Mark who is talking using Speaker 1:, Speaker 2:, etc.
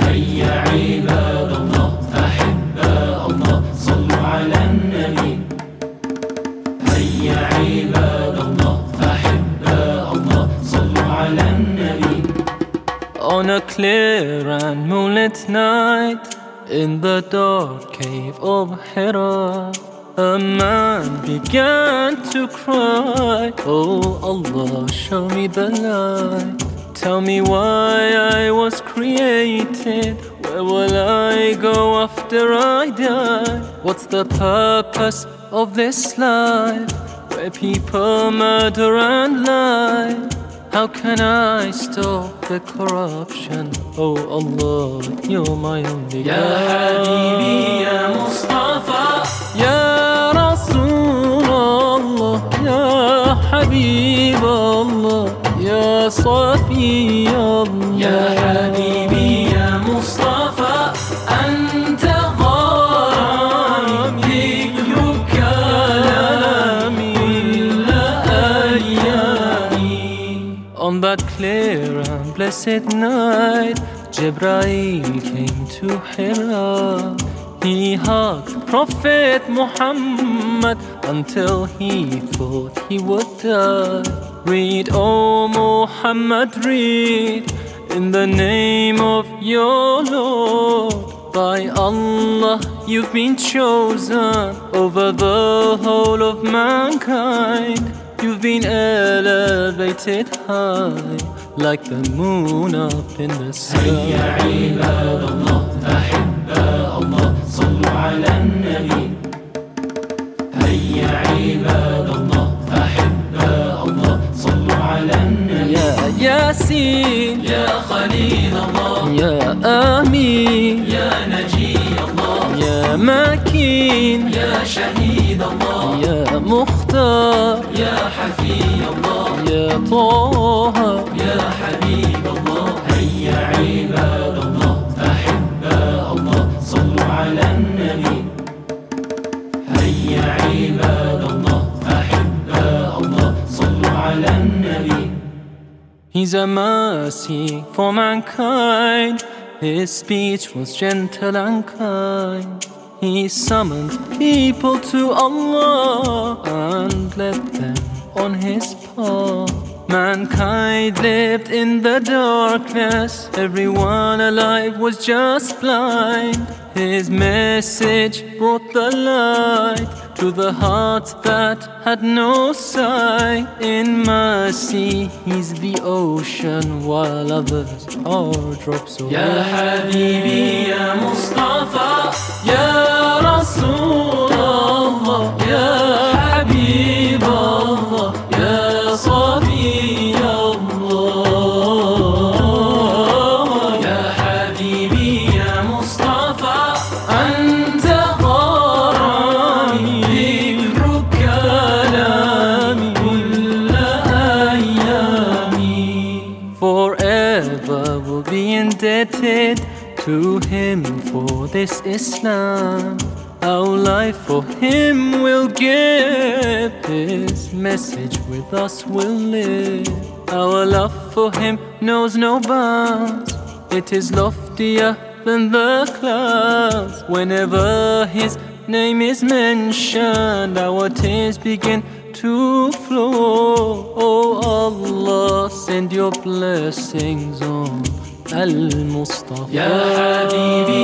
Speaker 1: هيا عباد الله أحباء الله صلوا على النبي. هيا عباد الله أحباء الله صلوا على النبي.
Speaker 2: On a clear and moonlit night, in the dark cave of Hira, a man began to cry, Oh Allah, show me the light. Tell me why I was created. Where will I go after I die? What's the purpose of this life, where people murder and lie? How can I stop the corruption? Oh Allah, you're my only
Speaker 1: يا حبيبي يا مصطفى
Speaker 2: يا رسول الله يا حبيب الله يا صفي الله
Speaker 1: يا حبيبي يا مصطفى أنت غرامي ذكرك كلامي كل أيامي.
Speaker 2: On that clear and blessed night, Jibreel came to Hira. He hugged Prophet Muhammad until he thought he would die. Read, O Muhammad, read, in the name of your Lord. By Allah, you've been chosen over the whole of mankind. You've been elevated high, like the moon up in the sky.
Speaker 1: هيا عباد الله أحباء الله صلوا على النبي. هيا عباد الله أحباء الله صلوا على النبي.
Speaker 2: يا ياسين
Speaker 1: يا خليل الله
Speaker 2: يا آمين
Speaker 1: يا نجي الله
Speaker 2: يا مكين
Speaker 1: يا شهيد الله
Speaker 2: يا مختار
Speaker 1: يا حفي الله
Speaker 2: يا طه
Speaker 1: يا حبيب الله. هيا عباد الله أحباء الله صلوا على النبي. هيا عباد الله أحباء الله صلوا على النبي.
Speaker 2: He's a mercy for mankind. His speech was gentle and kind. He summoned people to Allah and led them on his path. Mankind lived in the darkness, everyone alive was just blind. His message brought the light to the hearts that had no sight. In mercy, he's the ocean, while others are drops away.
Speaker 1: يا حبيبي يا مصطفى يا رسول الله يا حبيب الله يا صفي الله. يا حبيبي يا مصطفى أنت غرامي ذكرك كلامي كل أيامي.
Speaker 2: Forever will be indebted to him for this Islam. Our life for him will give, his message with us will live. Our love for him knows no bounds, it is loftier than the clouds. Whenever his name is mentioned, our tears begin to flow. Oh Allah, send your blessings on Al-Mustafa.
Speaker 1: يا حبيبي